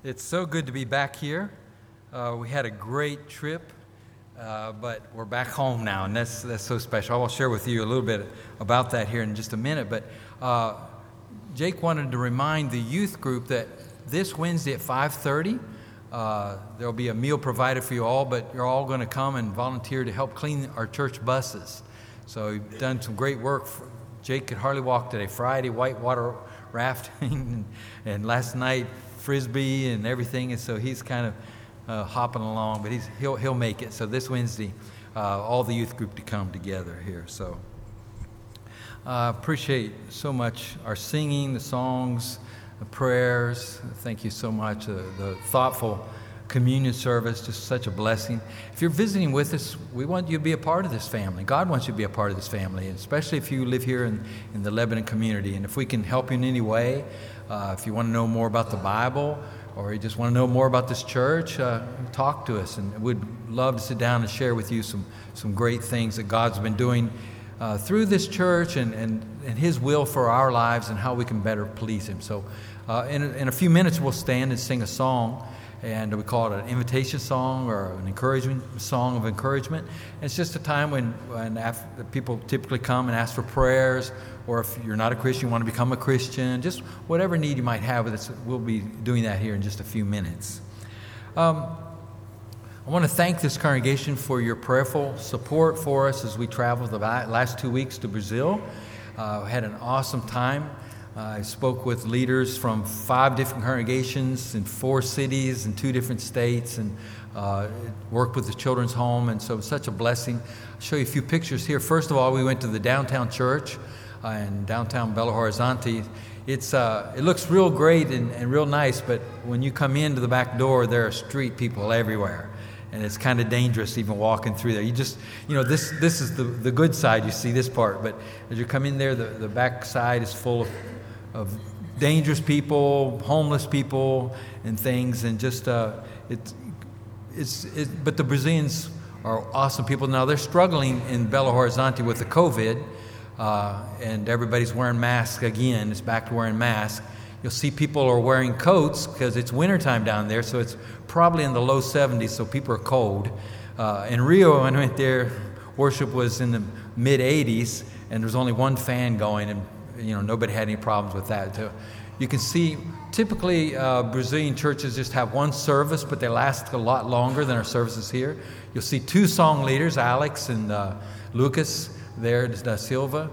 It's so good to be back here. We had a great trip, but we're back home now, and that's so special. I'll share with you a little bit about that here in just a minute. But Jake wanted to remind the youth group that this Wednesday at 5:30, there'll be a meal provided for you all, but you're all going to come and volunteer to help clean our church buses. So you've done some great work. Jake could hardly walk today. Friday, whitewater rafting, and last night, Frisbee and everything, and so he's kind of hopping along, but he'll make it. So this Wednesday, all the youth group to come together here. So I appreciate so much our singing, the songs, the prayers. Thank you so much. The thoughtful communion service, just such a blessing. If you're visiting with us, we want you to be a part of this family. God wants you to be a part of this family, especially if you live here in the Lebanon community. And if we can help you in any way, if you want to know more about the Bible or you just want to know more about this church, talk to us. And we'd love to sit down and share with you some great things that God's been doing through this church and His will for our lives and how we can better please Him. So in a few minutes, we'll stand and sing a song. And we call it an invitation song or an encouragement song of encouragement. And it's just a time when people typically come and ask for prayers, or if you're not a Christian, you want to become a Christian, just whatever need you might have with us, we'll be doing that here in just a few minutes. I want to thank this congregation for your prayerful support for us as we traveled the last 2 weeks to Brazil. Had an awesome time. I spoke with leaders from 5 different congregations in 4 cities in 2 different states, and worked with the children's home, and so it was such a blessing. I'll show you a few pictures here. First of all, we went to the downtown church in downtown Belo Horizonte. It looks real great and real nice, but when you come into the back door, there are street people everywhere. And it's kind of dangerous even walking through there. This is the good side, you see this part, but as you come in there, the back side is full of dangerous people, homeless people, and things, and just but the Brazilians are awesome people. Now they're struggling in Belo Horizonte with the COVID, and everybody's wearing masks again. It's back to wearing masks. You'll see people are wearing coats because it's wintertime down there, so it's probably in the low 70s, so people are cold. In Rio, when I went there, worship was in the mid 80s, and there was only one fan going, and nobody had any problems with that. So you can see, typically Brazilian churches just have one service, but they last a lot longer than our services here. You'll see 2 song leaders, Alex and Lucas there, da Silva.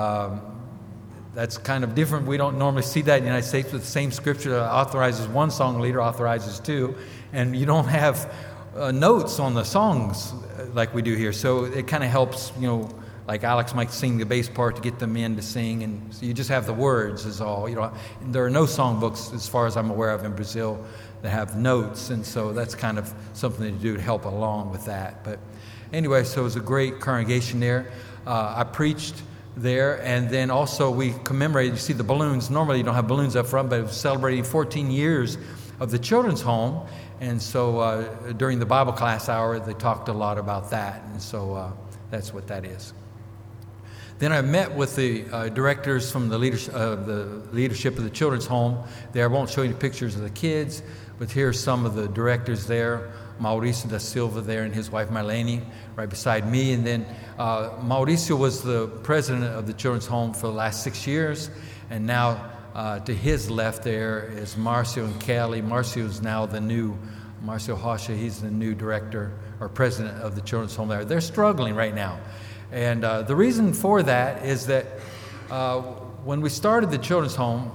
That's kind of different. We don't normally see that in the United States, with the same scripture that authorizes 1 song leader, authorizes 2, and you don't have notes on the songs like we do here. So it kind of helps, like Alex might sing the bass part to get the men to sing, and so you just have the words is all. There are no songbooks, as far as I'm aware of, in Brazil that have notes, and so that's kind of something to do to help along with that. But anyway, so it was a great congregation there. I preached there, and then also we commemorated, you see the balloons. Normally you don't have balloons up front, but it was celebrating 14 years of the children's home, and so during the Bible class hour, they talked a lot about that, and so that's what that is. Then I met with the directors from the leadership of the children's home there. I won't show you pictures of the kids, but here's some of the directors there. Mauricio da Silva there and his wife Marlene right beside me. And then Mauricio was the president of the children's home for the last 6 years. And now to his left there is Marcio and Kelly. Marcio is now Marcio Rocha, he's the new director or president of the children's home there. They're struggling right now. And the reason for that is that when we started the children's home,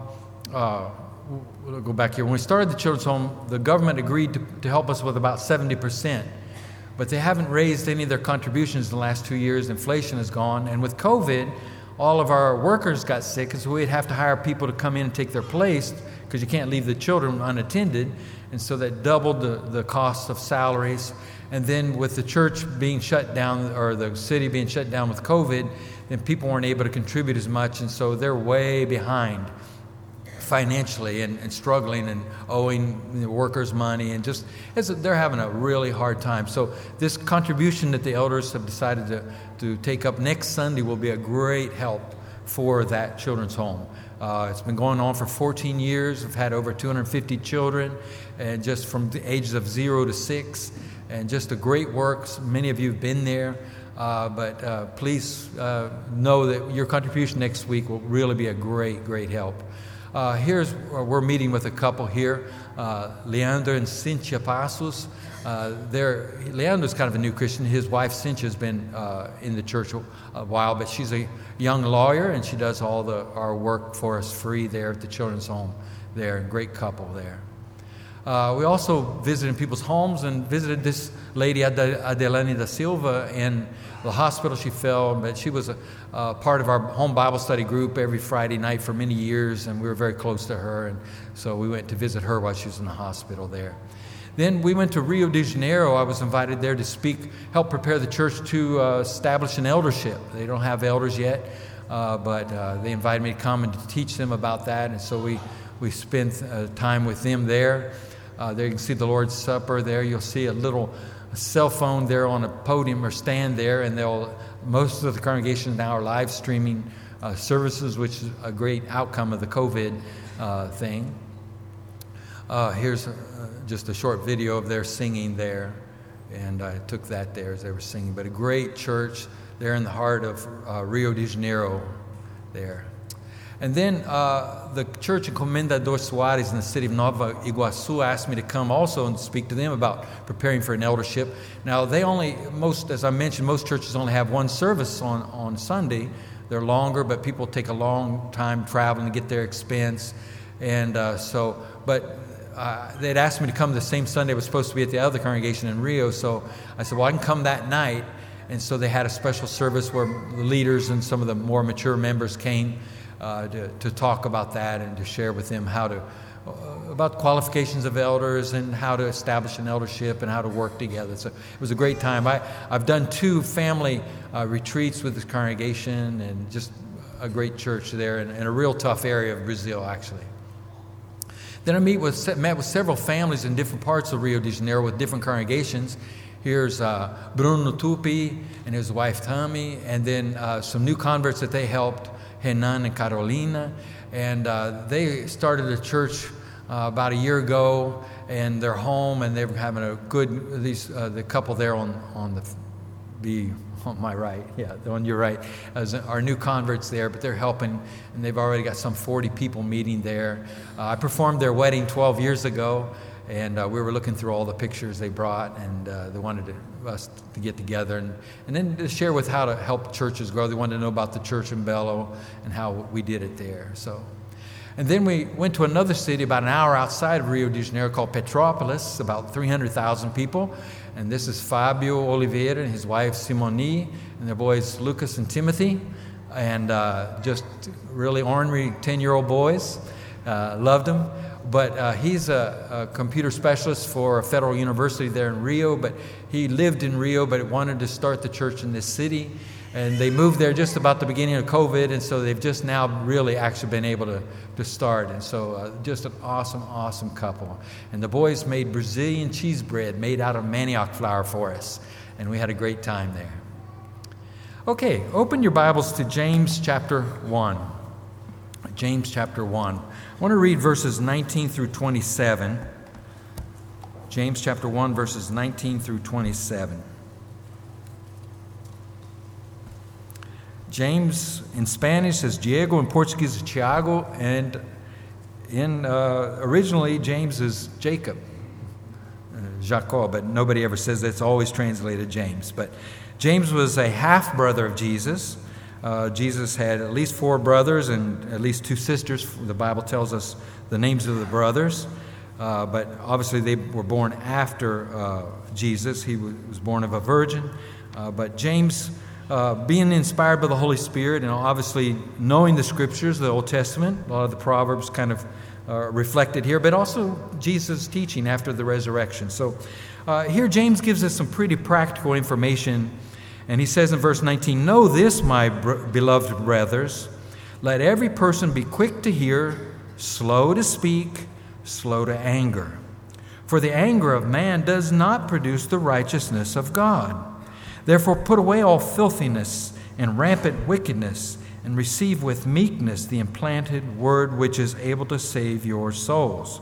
we'll go back here. When we started the children's home, the government agreed to help us with about 70%, but they haven't raised any of their contributions in the last 2 years. Inflation has gone, and with COVID, all of our workers got sick, and so we'd have to hire people to come in and take their place because you can't leave the children unattended, and so that doubled the cost of salaries. And then with the church being shut down, or the city being shut down with COVID, then people weren't able to contribute as much, and so they're way behind financially and struggling and owing the workers money, and just they're having a really hard time. So this contribution that the elders have decided to take up next Sunday will be a great help for that children's home. It's been going on for 14 years. We've had over 250 children, and just from the ages of 0 to 6, and just a great work. Many of you have been there, but please know that your contribution next week will really be a great help. We're meeting with a couple here, Leandro and Cynthia Passos. Leandro's kind of a new Christian. His wife Cynthia has been in the church a while, but she's a young lawyer, and she does all our work for us free there at the children's home there. Great couple there. We also visited people's homes and visited this lady, Adelane da Silva, in the hospital. She fell, but she was a part of our home Bible study group every Friday night for many years, and we were very close to her, and so we went to visit her while she was in the hospital there. Then we went to Rio de Janeiro. I was invited there to help prepare the church to establish an eldership. They don't have elders yet, but they invited me to come and to teach them about that, and so we spent time with them there. There you can see the Lord's Supper there. You'll see a little cell phone there on a podium or stand there, and most of the congregation now are live streaming services, which is a great outcome of the COVID thing. Here's just a short video of their singing there, and I took that there as they were singing. But a great church there in the heart of Rio de Janeiro there. And then the church in Comendador Soares in the city of Nova Iguaçu asked me to come also and speak to them about preparing for an eldership. Now, as I mentioned, most churches only have one service on Sunday. They're longer, but people take a long time traveling to get their expense. And they'd asked me to come the same Sunday I was supposed to be at the other congregation in Rio. So I said, well, I can come that night. And so they had a special service where the leaders and some of the more mature members came to talk about that and to share with them about the qualifications of elders and how to establish an eldership and how to work together. So it was a great time. I've done 2 family retreats with this congregation, and just a great church there in a real tough area of Brazil, actually. Then I met with several families in different parts of Rio de Janeiro with different congregations. Here's Bruno Tupi and his wife Tami, and then some new converts that they helped, Renan and Carolina. And they started a church about a year ago, and they're home, and they're having a good, the couple there on my right, on your right, are new converts there, but they're helping, and they've already got some 40 people meeting there. I performed their wedding 12 years ago, and we were looking through all the pictures they brought, and they wanted us to get together and then to share with how to help churches grow. They wanted to know about the church in Belo and how we did it there. And then we went to another city about an hour outside of Rio de Janeiro called Petrópolis, about 300,000 people. And this is Fabio Oliveira and his wife Simone and their boys Lucas and Timothy. And just really ornery 10-year-old boys. Loved them. But he's a computer specialist for a federal university there in Rio. But he lived in Rio but wanted to start the church in this city. And they moved there just about the beginning of COVID, and so they've just now really actually been able to start. And so just an awesome couple. And the boys made Brazilian cheese bread made out of manioc flour for us, and we had a great time there. Okay, open your Bibles to James chapter 1. James chapter 1. I want to read verses 19 through 27. James chapter 1, verses 19 through 27. James in Spanish is Diego, in Portuguese is Tiago, and originally James is Jacob, Jacob, but nobody ever says that. It's always translated James. But James was a half-brother of Jesus. Jesus had at least 4 brothers and at least 2 sisters. The Bible tells us the names of the brothers, but obviously they were born after Jesus. He was born of a virgin, but James, being inspired by the Holy Spirit and obviously knowing the Scriptures, the Old Testament, a lot of the Proverbs kind of reflected here, but also Jesus' teaching after the resurrection. So here James gives us some pretty practical information, and he says in verse 19, "Know this, my beloved brothers, let every person be quick to hear, slow to speak, slow to anger. For the anger of man does not produce the righteousness of God. Therefore put away all filthiness and rampant wickedness, and receive with meekness the implanted word which is able to save your souls.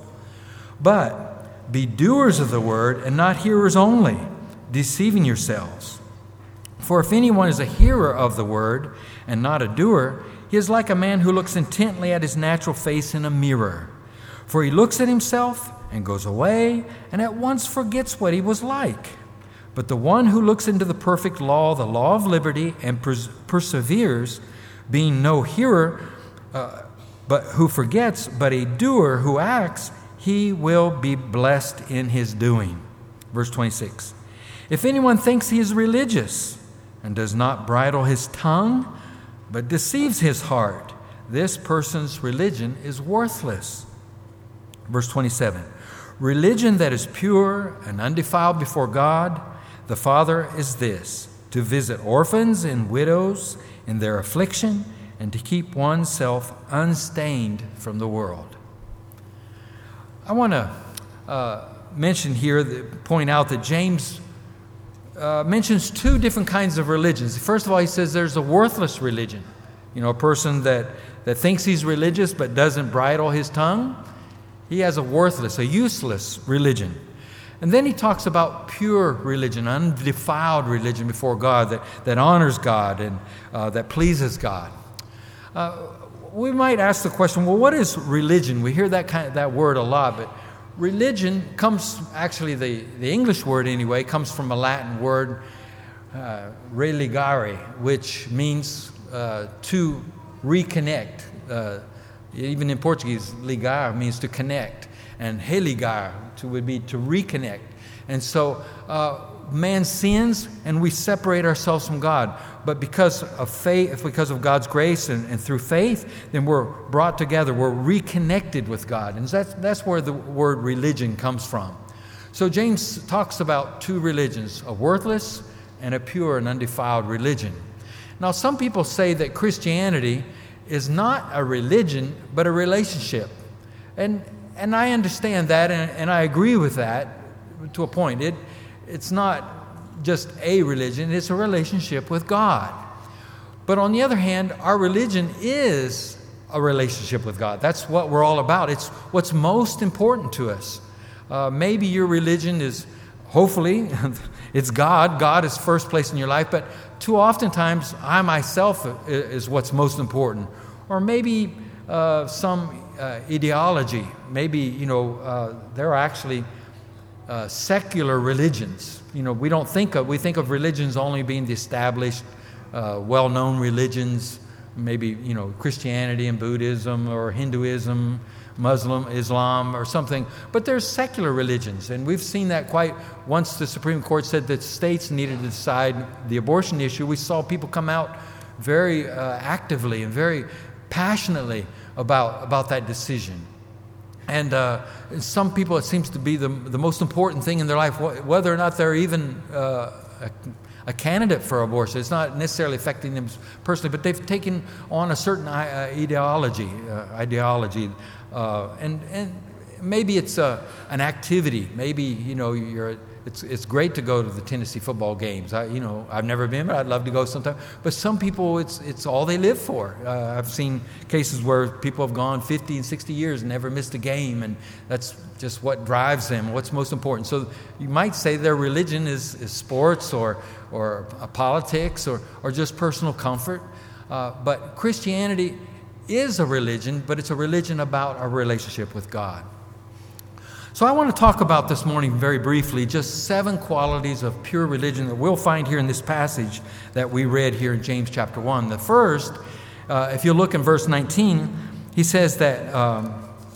But be doers of the word and not hearers only, deceiving yourselves. For if anyone is a hearer of the word and not a doer, he is like a man who looks intently at his natural face in a mirror. For he looks at himself and goes away and at once forgets what he was like. But the one who looks into the perfect law, the law of liberty, and perseveres, being no hearer, but who forgets, but a doer who acts, he will be blessed in his doing. Verse 26. If anyone thinks he is religious and does not bridle his tongue, but deceives his heart, this person's religion is worthless. Verse 27. Religion that is pure and undefiled before God, the Father, is this: to visit orphans and widows in their affliction and to keep oneself unstained from the world. I want to mention here, point out that James mentions two different kinds of religions. First of all, he says there's a worthless religion. You know, a person that thinks he's religious but doesn't bridle his tongue, he has a worthless, a useless religion. And then he talks about pure religion, undefiled religion before God, that honors God and that pleases God. We might ask the question, well, what is religion? We hear that word a lot, but religion comes, actually the English word anyway, comes from a Latin word, religare, which means to reconnect. Even in Portuguese, ligar means to connect, and religar would be to reconnect. And so man sins and we separate ourselves from God. But because of faith, because of God's grace and through faith, then we're brought together, we're reconnected with God. And that's where the word religion comes from. So James talks about two religions, a worthless and a pure and undefiled religion. Now, some people say that Christianity is not a religion, but a relationship. And I understand that, and I agree with that to a point. It's not just a religion, it's a relationship with God. But on the other hand, our religion is a relationship with God. That's what we're all about. It's what's most important to us. Maybe your religion is, hopefully, it's God. God is first place in your life, but too oftentimes, I myself is what's most important. Or maybe some ideology. Maybe, there are actually secular religions. We think of religions only being the established, well-known religions, maybe, Christianity and Buddhism or Hinduism, Islam or something. But there's secular religions, and we've seen that quite once the Supreme Court said that states needed to decide the abortion issue. We saw people come out very actively and very passionately about that decision. And some people, it seems to be the most important thing in their life, whether or not they're even a candidate for abortion. It's not necessarily affecting them personally, but they've taken on a certain ideology, and maybe it's an activity. Maybe it's great to go to the Tennessee football games. I've never been, but I'd love to go sometime. But some people, it's all they live for. I've seen cases where people have gone 50 and 60 years and never missed a game, and that's just what drives them, what's most important. So you might say their religion is sports or politics or just personal comfort. But Christianity is a religion, but it's a religion about our relationship with God. So I want to talk about this morning very briefly just 7 qualities of pure religion that we'll find here in this passage that we read here in James chapter 1. The first, if you look in verse 19, he says that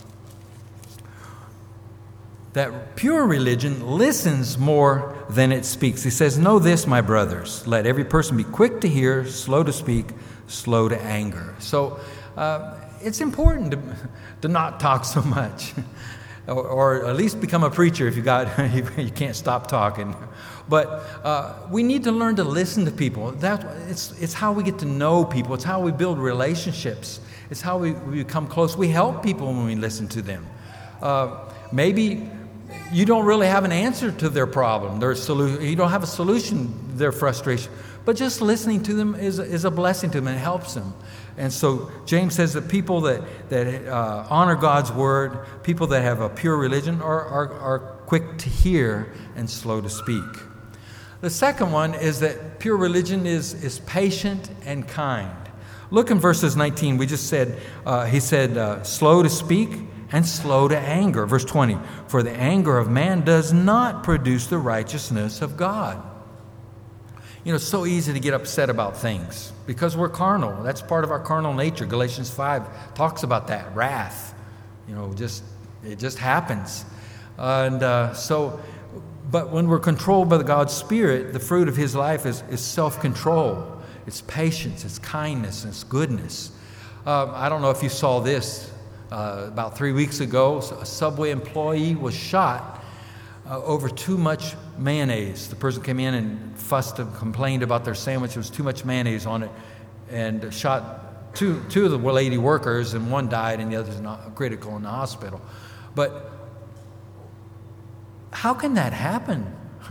pure religion listens more than it speaks. He says, "Know this, my brothers, let every person be quick to hear, slow to speak, slow to anger." So it's important to not talk so much. Or at least become a preacher if you can't stop talking. But we need to learn to listen to people. It's how we get to know people. It's how we build relationships. It's how we become close. We help people when we listen to them. Maybe you don't really have an answer to their problem, their solution. You don't have a solution to their frustration. But just listening to them is a blessing to them and helps them. And so James says that people that honor God's word, people that have a pure religion, are quick to hear and slow to speak. The second one is that pure religion is patient and kind. Look in verses 19. We just said, he said, slow to speak and slow to anger. Verse 20, for the anger of man does not produce the righteousness of God. You know, it's so easy to get upset about things because we're carnal. That's part of our carnal nature. Galatians 5 talks about that, wrath. You know, it just happens. But when we're controlled by God's Spirit, the fruit of His life is self-control. It's patience, it's kindness, and it's goodness. I don't know if you saw this. About 3 weeks ago, a Subway employee was shot over too much mayonnaise. The person came in and fussed and complained about their sandwich. There was too much mayonnaise on it, and shot two of the lady workers, and one died and the other's not critical in the hospital. But how can that happen?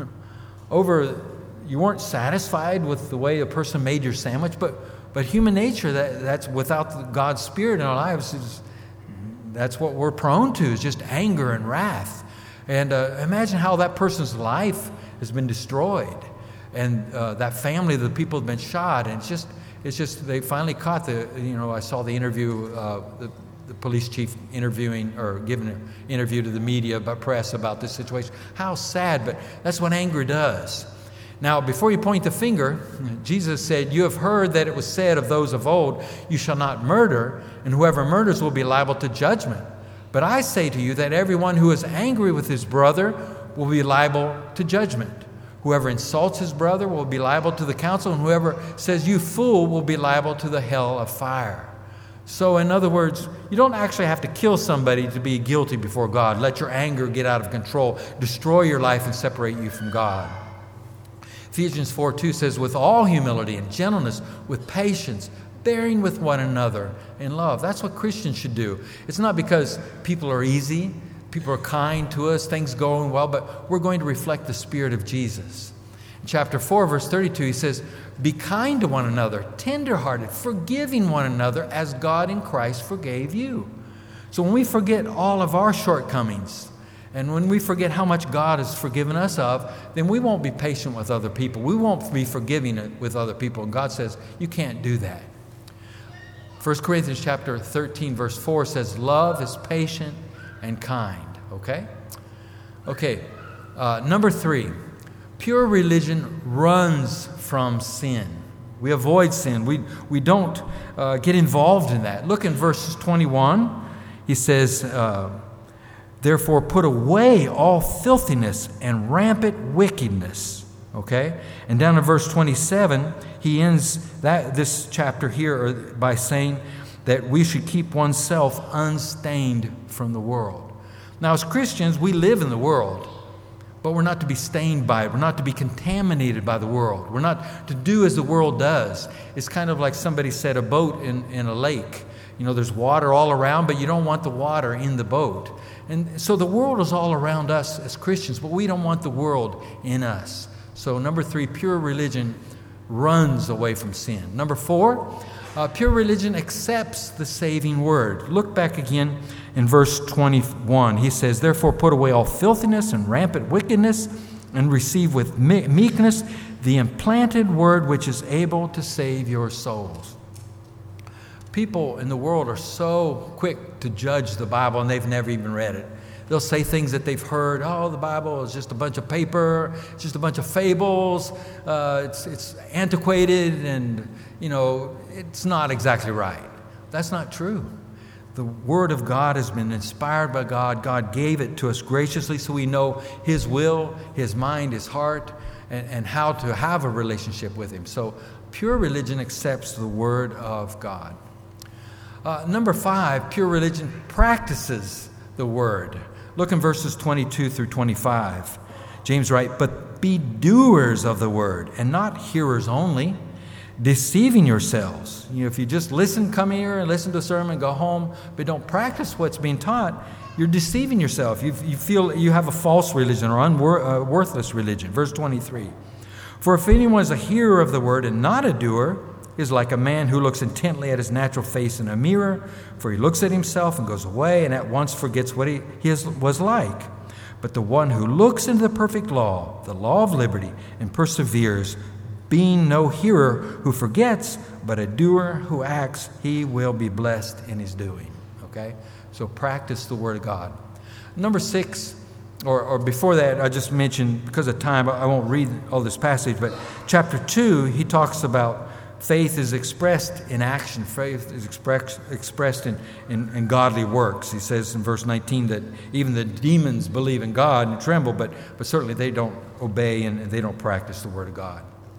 You weren't satisfied with the way a person made your sandwich, but human nature, that's without God's Spirit in our lives, that's what we're prone to, is just anger and wrath. And imagine how that person's life has been destroyed, and that family, the people have been shot, and it's just they finally caught I saw the interview, the police chief interviewing or giving an interview to the media, press about this situation. How sad, but that's what anger does. Now, before you point the finger, Jesus said, you have heard that it was said of those of old, you shall not murder, and whoever murders will be liable to judgment. But I say to you that everyone who is angry with his brother will be liable to judgment. Whoever insults his brother will be liable to the council, and whoever says, you fool, will be liable to the hell of fire. So, in other words, you don't actually have to kill somebody to be guilty before God. Let your anger get out of control, destroy your life, and separate you from God. Ephesians 4:2 says, with all humility and gentleness, with patience, bearing with one another in love. That's what Christians should do. It's not because people are easy, people are kind to us, things going well, but we're going to reflect the Spirit of Jesus. In chapter 4, verse 32, he says, be kind to one another, tenderhearted, forgiving one another as God in Christ forgave you. So when we forget all of our shortcomings, and when we forget how much God has forgiven us of, then we won't be patient with other people. We won't be forgiving with other people. And God says, you can't do that. 1 Corinthians chapter 13, verse 4 says, love is patient and kind. Okay? Okay. Number 3, pure religion runs from sin. We avoid sin. We don't get involved in that. Look in verse 21. He says, therefore, put away all filthiness and rampant wickedness. Okay? And down in verse 27, he ends this chapter here by saying that we should keep oneself unstained from the world. Now, as Christians, we live in the world, but we're not to be stained by it. We're not to be contaminated by the world. We're not to do as the world does. It's kind of like somebody said, a boat in a lake. You know, there's water all around, but you don't want the water in the boat. And so the world is all around us as Christians, but we don't want the world in us. So number 3, pure religion runs away from sin. Number 4, pure religion accepts the saving word. Look back again in verse 21. He says, therefore put away all filthiness and rampant wickedness, and receive with meekness the implanted word which is able to save your souls. People in the world are so quick to judge the Bible, and they've never even read it. They'll say things that they've heard. Oh, the Bible is just a bunch of paper. It's just a bunch of fables. It's antiquated, and, it's not exactly right. That's not true. The Word of God has been inspired by God. God gave it to us graciously so we know His will, His mind, His heart, and how to have a relationship with Him. So pure religion accepts the Word of God. Number 5, pure religion practices the Word. Look in verses 22 through 25. James writes, but be doers of the Word, and not hearers only, deceiving yourselves. If you just come here and listen to a sermon, go home, but don't practice what's being taught, you're deceiving yourself. You feel you have a false religion or worthless religion. Verse 23. For if anyone is a hearer of the word and not a doer, is like a man who looks intently at his natural face in a mirror, for he looks at himself and goes away and at once forgets what he was like. But the one who looks into the perfect law, the law of liberty, and perseveres, being no hearer who forgets, but a doer who acts, he will be blessed in his doing. Okay? So practice the Word of God. Number 6, or before that, I just mentioned, because of time, I won't read all this passage, but chapter 2, he talks about faith is expressed in action. Faith is expressed in godly works. He says in verse 19 that even the demons believe in God and tremble, but certainly they don't obey and they don't practice the Word of God.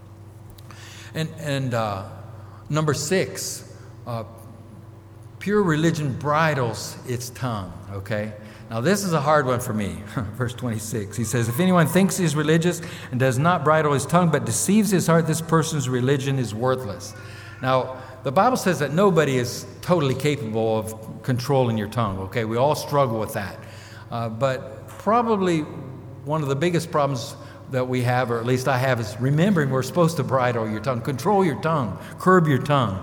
And number 6, pure religion bridles its tongue, okay? Now this is a hard one for me. Verse 26, he says, if anyone thinks he is religious and does not bridle his tongue but deceives his heart, this person's religion is worthless. Now, the Bible says that nobody is totally capable of controlling your tongue, okay? We all struggle with that. But probably one of the biggest problems that we have, or at least I have, is remembering we're supposed to bridle your tongue, control your tongue, curb your tongue.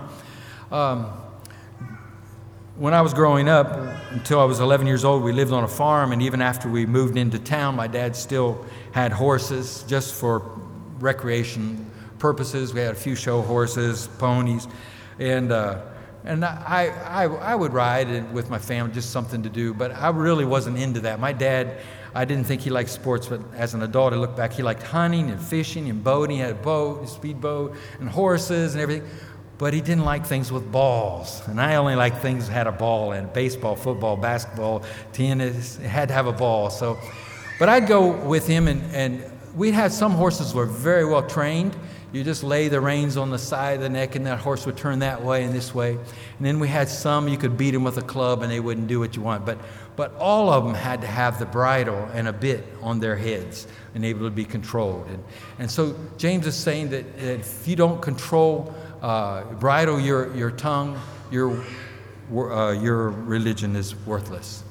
When I was growing up, until I was 11 years old, we lived on a farm, and even after we moved into town, my dad still had horses just for recreation purposes. We had a few show horses, ponies, and I would ride with my family, just something to do, but I really wasn't into that. My dad, I didn't think he liked sports, but as an adult, I look back, he liked hunting and fishing and boating. He had a boat, a speedboat, and horses and everything. But he didn't like things with balls. And I only like things that had a ball in it. Baseball, football, basketball, tennis. It had to have a ball. But I'd go with him, and we'd have some horses were very well trained. You just lay the reins on the side of the neck, and that horse would turn that way and this way. And then we had some you could beat them with a club, and they wouldn't do what you want. But all of them had to have the bridle and a bit on their heads and able to be controlled. And so James is saying that if you don't control bridle your tongue, your religion is worthless.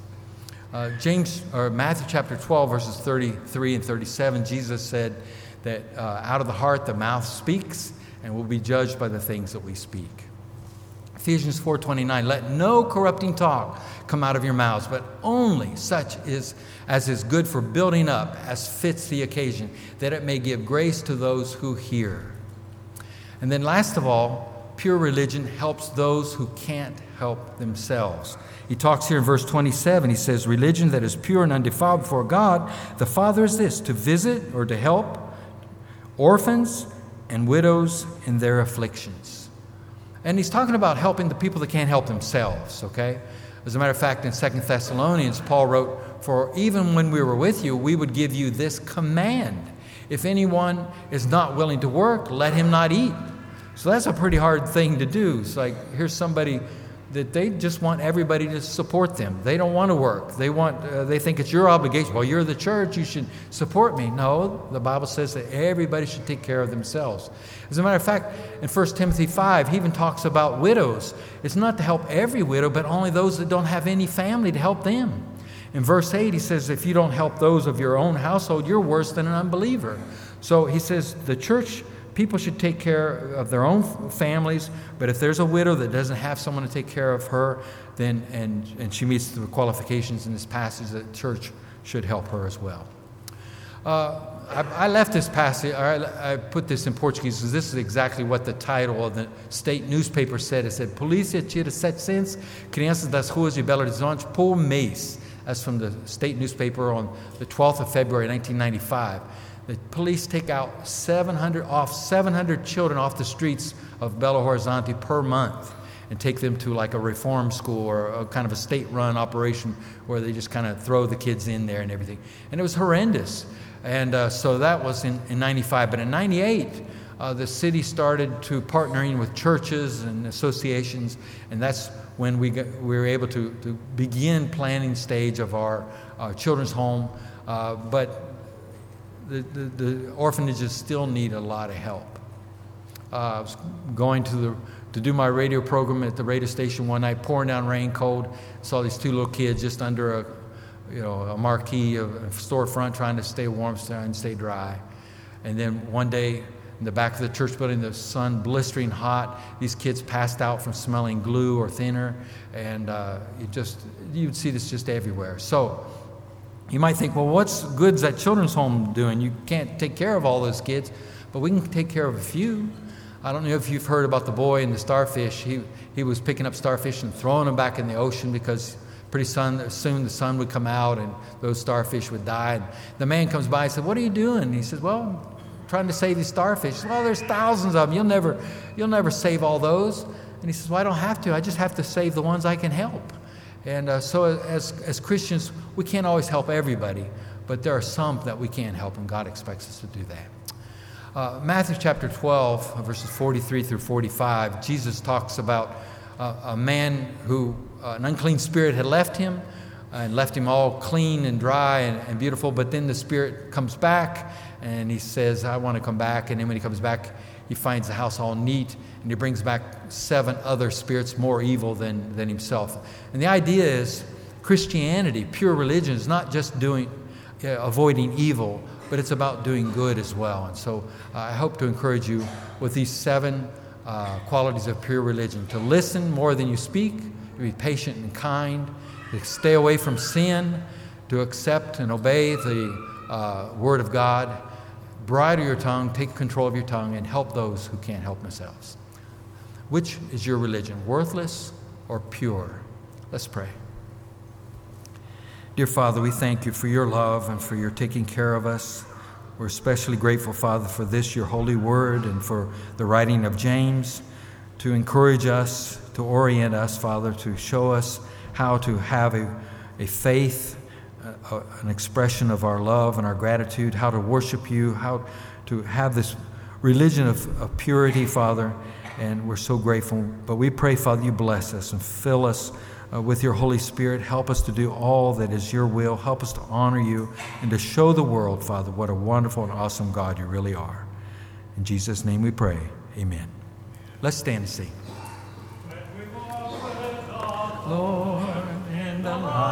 Matthew chapter 12, verses 33 and 37, Jesus said that out of the heart the mouth speaks, and will be judged by the things that we speak. Ephesians 4:29, let no corrupting talk come out of your mouths, but only such as is good for building up, as fits the occasion, that it may give grace to those who hear. And then last of all, pure religion helps those who can't help themselves. He talks here in verse 27, he says, religion that is pure and undefiled before God, the Father, is this, to visit or to help orphans and widows in their afflictions. And he's talking about helping the people that can't help themselves, okay? As a matter of fact, in 2 Thessalonians, Paul wrote, for even when we were with you, we would give you this command. If anyone is not willing to work, let him not eat. So that's a pretty hard thing to do. It's like, here's somebody that they just want everybody to support them. They don't want to work. They think it's your obligation. Well, you're the church, you should support me. No, the Bible says that everybody should take care of themselves. As a matter of fact, in 1 Timothy 5, he even talks about widows. It's not to help every widow, but only those that don't have any family to help them. In verse 8, he says, if you don't help those of your own household, you're worse than an unbeliever. So he says the church, people should take care of their own families, but if there's a widow that doesn't have someone to take care of her, then and she meets the qualifications in this passage, the church should help her as well. I left this passage, I put this in Portuguese because this is exactly what the title of the state newspaper said. It said, Polícia tira 700 crianças das ruas de Belo Horizonte por mês. That's from the state newspaper on the 12th of February, 1995. The police take out 700 children off the streets of Belo Horizonte per month and take them to like a reform school or a kind of a state-run operation where they just kind of throw the kids in there and everything. And it was horrendous. And so that was in 95. But in 98, the city started to partnering with churches and associations, and that's when we were able to begin planning stage of our children's home. But the orphanages still need a lot of help. I was going to do my radio program at the radio station one night, pouring down rain, cold. Saw these two little kids just under a marquee of a storefront trying to stay warm and stay dry. And then one day in the back of the church building, the sun blistering hot, these kids passed out from smelling glue or thinner, and you'd see this just everywhere. So you might think, well, what's good's that children's home doing? You can't take care of all those kids, but we can take care of a few. I don't know if you've heard about the boy and the starfish. He was picking up starfish and throwing them back in the ocean because pretty soon the sun would come out and those starfish would die. And the man comes by and said, "What are you doing?" And he says, "Well, trying to save these starfish." He says, "Well, there's thousands of them. You'll never save all those." And he says, "Well, I don't have to. I just have to save the ones I can help." And so as Christians, we can't always help everybody, but there are some that we can help, and God expects us to do that. Matthew chapter 12, verses 43 through 45, Jesus talks about a man who an unclean spirit had left him and left him all clean and dry and beautiful, but then the spirit comes back and he says, "I want to come back." And then when he comes back, he finds the house all neat, and he brings back 7 other spirits more evil than himself. And the idea is Christianity, pure religion, is not just avoiding evil, but it's about doing good as well. And so I hope to encourage you with these 7 qualities of pure religion: to listen more than you speak, to be patient and kind, to stay away from sin, to accept and obey the Word of God, bridle your tongue, take control of your tongue, and help those who can't help themselves. Which is your religion, worthless or pure? Let's pray. Dear Father, we thank you for your love and for your taking care of us. We're especially grateful, Father, for this, your holy word, and for the writing of James to encourage us, to orient us, Father, to show us how to have a faith, an expression of our love and our gratitude, how to worship you, how to have this religion of purity, Father, and we're so grateful. But we pray, Father, you bless us and fill us with your Holy Spirit. Help us to do all that is your will. Help us to honor you and to show the world, Father, what a wonderful and awesome God you really are. In Jesus' name we pray. Amen. Let's stand and sing. Lord, and the